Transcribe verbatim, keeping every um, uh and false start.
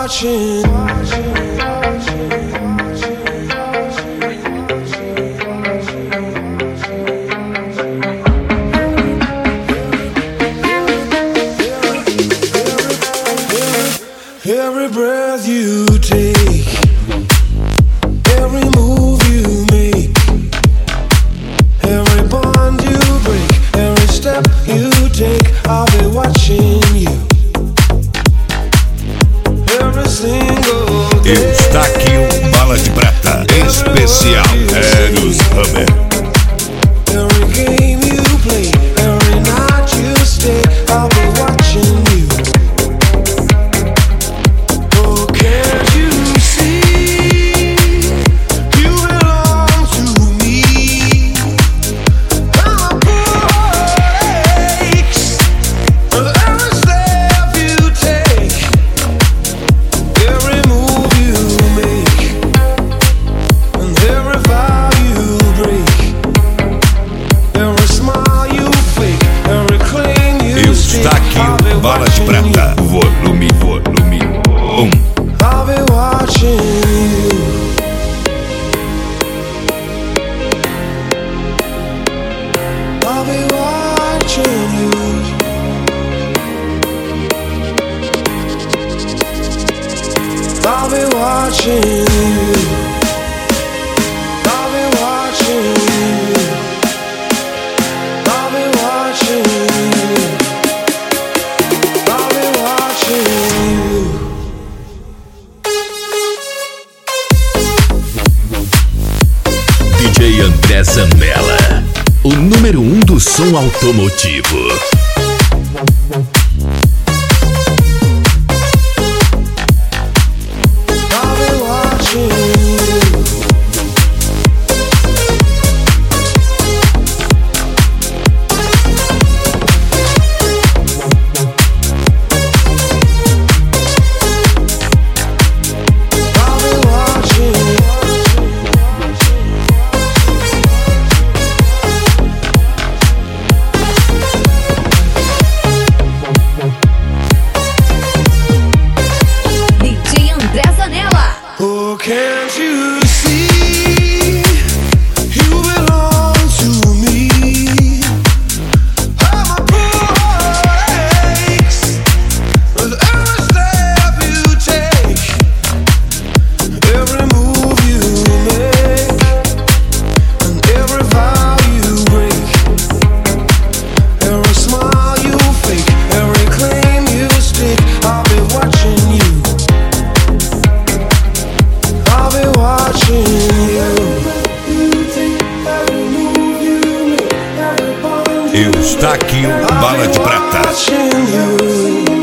watching. Every breath you take, every move you make, every bond you break, every step you take, I'll be watching you. Every single day. Está aqui o Bala de Prata especial Eros Hammer. Every game you play, every night you stay, I'll be watching you. Oh, can't you see? You belong to me. I'm a poor aches with every step you take, every move you make, and every vow you break, every smile you fake, every claim you Está aqui o Bala de Prata, volume, volume um. I'll be watching you. I'll be watching you. I'll be watching you. I'll be watching you. I'll be watching you. I'll be watching you. D J André Zambella, o número um do som automotivo. I'll be watching you. I'll be watching you. D J André Zanella. Oh, can't you see? You belong to me. I'm a poor aches with every step you take, every move you make, and every vow you break, every smile you fake, every claim you stick. I'll be watching you. I'll be watching you. Está aqui o Bala de Prata. Watching you.